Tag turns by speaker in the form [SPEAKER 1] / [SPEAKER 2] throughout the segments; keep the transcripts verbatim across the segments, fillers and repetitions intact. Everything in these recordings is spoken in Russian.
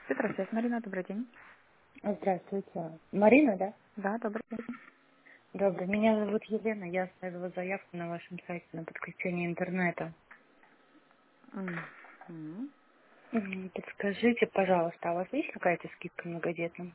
[SPEAKER 1] Здравствуйте, Марина, добрый день.
[SPEAKER 2] Здравствуйте. Марина, да?
[SPEAKER 1] Да, добрый день.
[SPEAKER 2] Добрый. Меня зовут Елена. Я оставила заявку на вашем сайте на подключение интернета.
[SPEAKER 1] Мгм.
[SPEAKER 2] М, Подскажите, пожалуйста, а у вас есть какая-то скидка многодетным?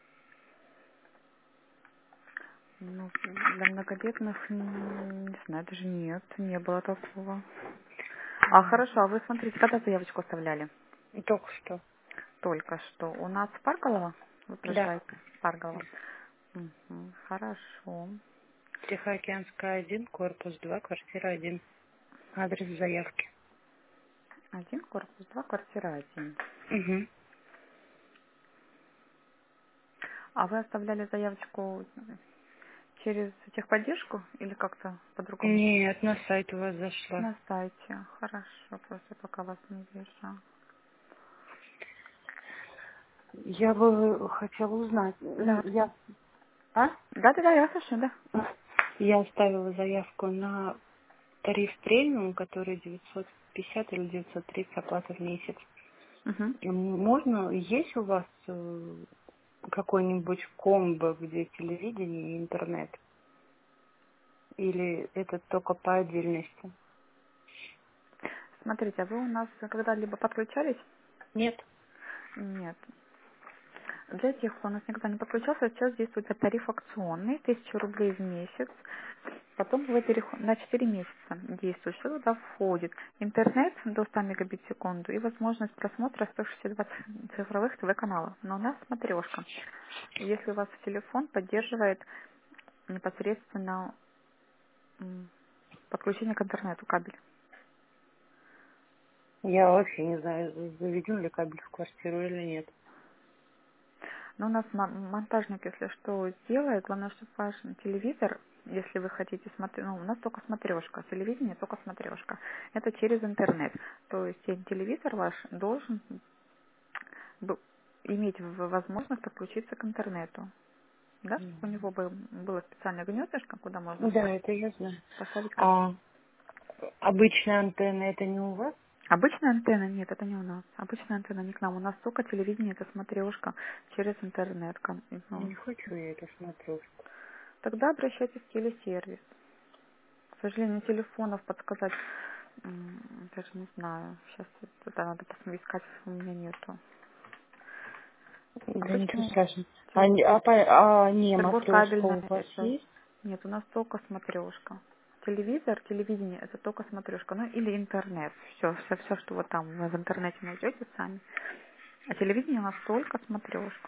[SPEAKER 1] Ну, для многодетных, м, не знаю, даже нет, не было такого. А
[SPEAKER 2] М,
[SPEAKER 1] хорошо, а вы смотрите, когда заявочку оставляли?
[SPEAKER 2] Только что.
[SPEAKER 1] Только что. У нас Парголова? Вы
[SPEAKER 2] Да.
[SPEAKER 1] проживаете? Парголова. Мгм. Хорошо.
[SPEAKER 2] Тихоокеанская один, корпус два, квартира один. Адрес заявки.
[SPEAKER 1] Один корпус, два квартира один.
[SPEAKER 2] Угу.
[SPEAKER 1] А вы оставляли заявочку через техподдержку или как-то по-другому?
[SPEAKER 2] Нет, на сайт у вас зашла.
[SPEAKER 1] На сайте. Хорошо, просто пока вас не вижу.
[SPEAKER 2] Я бы хотела узнать.
[SPEAKER 1] Да.
[SPEAKER 2] м, Я, а?
[SPEAKER 1] Да, да, да, я слышу, да.
[SPEAKER 2] Я оставила заявку на тариф премиум, который девятьсот пятьдесят или девятьсот тридцать оплата в месяц.
[SPEAKER 1] Угу.
[SPEAKER 2] М, Можно, есть у вас э, какой-нибудь комбо, где телевидение и интернет? Или это только по отдельности?
[SPEAKER 1] Смотрите, а вы у нас когда-либо подключались?
[SPEAKER 2] Нет.
[SPEAKER 1] Нет. Для тех, кто у нас никогда не подключался, сейчас действует тариф акционный, тысяча рублей в месяц. Потом вы переход... на четыре месяца действует. Что туда входит? Интернет до ста мегабит в секунду и возможность просмотра сто шестьдесят два цифровых ТВ-каналов. Но у нас смотрешка. Если у вас телефон поддерживает непосредственно м, подключение к интернету, кабель.
[SPEAKER 2] Я вообще не знаю, заведен ли кабель в квартиру или нет.
[SPEAKER 1] Но у нас мо- монтажник, если что, сделает, главное, чтобы ваш телевизор, если вы хотите смотреть, ну, у нас только смотрешка, телевидение только смотрешка. Это через интернет. То есть э, телевизор ваш должен б- иметь в- возможность подключиться к интернету. Да, чтобы у
[SPEAKER 2] Мгм.
[SPEAKER 1] него бы было специальное гнездышко, куда можно
[SPEAKER 2] Да, это я знаю.
[SPEAKER 1] поставить кабель.
[SPEAKER 2] А обычная антенна это не у вас?
[SPEAKER 1] Обычная антенна, нет, это не у нас. Обычная антенна не к нам. У нас только телевидение, это смотрешка через интернет. кон- ну,
[SPEAKER 2] Не хочу я это смотрешку.
[SPEAKER 1] Тогда обращайтесь в телесервис. К сожалению, телефонов подсказать м, даже не знаю. Сейчас это надо посмотреть, искать у меня нету.
[SPEAKER 2] Да ничего
[SPEAKER 1] Обычно
[SPEAKER 2] страшного. А,
[SPEAKER 1] теле-
[SPEAKER 2] не- а, по- а не матрешка
[SPEAKER 1] торгово-кабельная
[SPEAKER 2] у вас
[SPEAKER 1] сейчас.
[SPEAKER 2] есть?
[SPEAKER 1] Нет, у нас только смотрешка. Телевизор, телевидение это только смотрешка. Ну или интернет. Все, все, все, что вы там в интернете найдете сами. А телевидение у нас только смотрешка.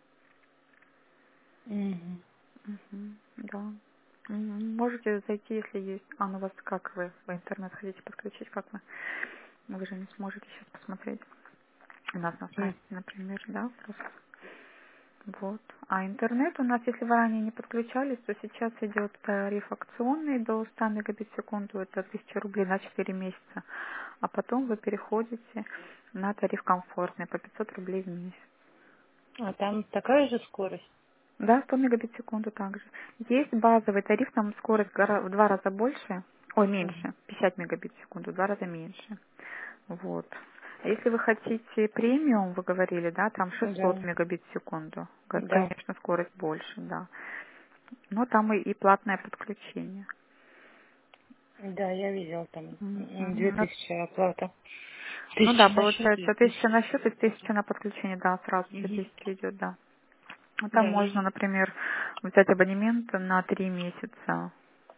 [SPEAKER 2] Мгм.
[SPEAKER 1] Мгм, да. М, Можете зайти, если есть. А, ну вас как вы в интернет хотите подключить, как вы? Вы же не сможете сейчас посмотреть. У нас на
[SPEAKER 2] М.
[SPEAKER 1] сайте, например, да, просто. Вот. А интернет у нас, если вы ранее не подключались, то сейчас идет тариф акционный до ста мегабит в секунду, это тысяча рублей на четыре месяца. А потом вы переходите на тариф комфортный по пятьсот рублей в месяц.
[SPEAKER 2] А там такая же скорость?
[SPEAKER 1] Да, сто мегабит в секунду также. Есть базовый тариф, там скорость гора- в два раза больше, ой,
[SPEAKER 2] Мгм.
[SPEAKER 1] меньше, пятьдесят мегабит в секунду, в два раза меньше. Вот. А если вы хотите премиум, вы говорили, да, там шестьсот
[SPEAKER 2] Да,
[SPEAKER 1] мегабит в секунду. Г-
[SPEAKER 2] да.
[SPEAKER 1] Конечно, скорость больше, да. Но там и, и платное подключение.
[SPEAKER 2] Да, я видел там
[SPEAKER 1] Мгм.
[SPEAKER 2] м, две
[SPEAKER 1] Ну
[SPEAKER 2] тысячи оплата.
[SPEAKER 1] ну да,
[SPEAKER 2] Тысяча на счет и
[SPEAKER 1] получается, тысяча
[SPEAKER 2] тысяча.
[SPEAKER 1] на счет и тысяча на подключение, да, сразу две
[SPEAKER 2] Мгм.
[SPEAKER 1] тысячи идет, да. Ну, там
[SPEAKER 2] Да,
[SPEAKER 1] можно,
[SPEAKER 2] видел.
[SPEAKER 1] например, взять абонемент на три месяца.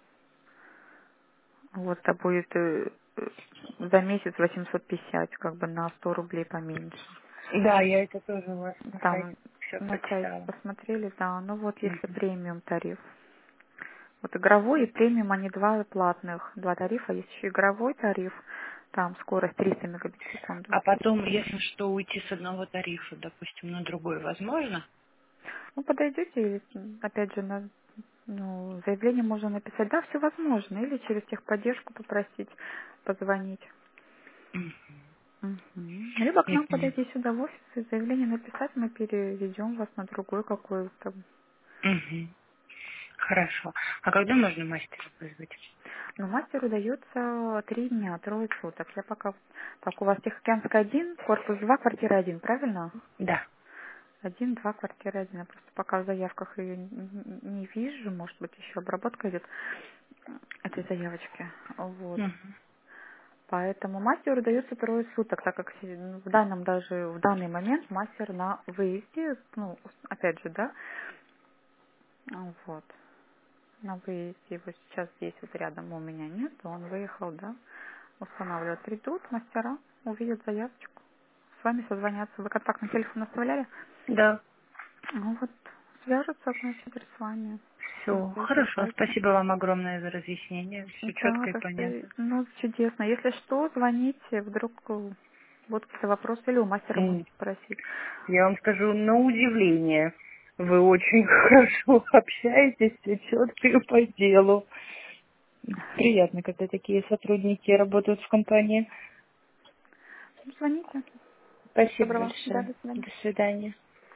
[SPEAKER 1] Вот, это будет э, э, за месяц восемьсот пятьдесят, как бы на сто рублей поменьше.
[SPEAKER 2] Да, я это тоже у вас на
[SPEAKER 1] Там
[SPEAKER 2] сайте все
[SPEAKER 1] на сайте
[SPEAKER 2] прочитала.
[SPEAKER 1] посмотрели, да. Ну вот если
[SPEAKER 2] Мгм.
[SPEAKER 1] премиум тариф. Вот игровой и премиум, они два платных, два тарифа. Есть еще игровой тариф, там скорость триста мегабит в секунду.
[SPEAKER 2] А потом, если что, уйти с одного тарифа, допустим, на другой, возможно?
[SPEAKER 1] Ну, подойдете, или, м, опять же, на, ну, заявление можно написать. Да, все возможно. Или через техподдержку попросить позвонить.
[SPEAKER 2] Мгм.
[SPEAKER 1] Мгм. Либо к
[SPEAKER 2] Я
[SPEAKER 1] нам
[SPEAKER 2] поняла.
[SPEAKER 1] подойти сюда в офис и заявление написать, мы переведем вас на другой какой-то.
[SPEAKER 2] Мгм. Хорошо. А когда можно мастера вызвать?
[SPEAKER 1] Но мастеру дается три дня, трое суток. Я пока... Так, у вас Тихоокеанская один, корпус два, квартира один, правильно?
[SPEAKER 2] Да.
[SPEAKER 1] Один, два, квартира один. Я просто пока в заявках ее не вижу. Может быть, еще обработка идет этой заявочки. Вот.
[SPEAKER 2] Мгм.
[SPEAKER 1] Поэтому мастеру дается трое суток, так как се- ну, в данном даже в данный момент мастер на выезде, ну, опять же, да, а, вот, на выезде его сейчас здесь вот рядом у меня нет, он выехал, да, устанавливать. Придут мастера, увидят заявочку, с вами созвонятся. Вы контактный телефон оставляли?
[SPEAKER 2] Да.
[SPEAKER 1] Ну вот, свяжутся, значит, с вами.
[SPEAKER 2] Все. Хорошо.
[SPEAKER 1] Приезжайте.
[SPEAKER 2] Спасибо вам огромное за разъяснение. Все
[SPEAKER 1] Да,
[SPEAKER 2] четко и
[SPEAKER 1] как бы,
[SPEAKER 2] понятно.
[SPEAKER 1] ну, чудесно. Если что, звоните, вдруг э, будут какие-то вопросы, или у мастера
[SPEAKER 2] М,
[SPEAKER 1] можете спросить.
[SPEAKER 2] Я вам скажу, на удивление, вы очень хорошо общаетесь, все четко и по делу. Приятно, когда такие сотрудники работают в компании.
[SPEAKER 1] Ну, звоните.
[SPEAKER 2] Спасибо
[SPEAKER 1] Доброго. Да,
[SPEAKER 2] большое.
[SPEAKER 1] до свидания.
[SPEAKER 2] До свидания.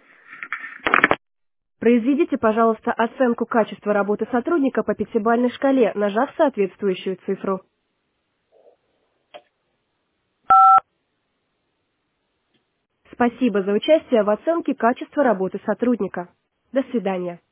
[SPEAKER 3] Произведите, пожалуйста, оценку качества работы сотрудника по пятибалльной шкале, нажав соответствующую цифру. Спасибо за участие в оценке качества работы сотрудника. До свидания.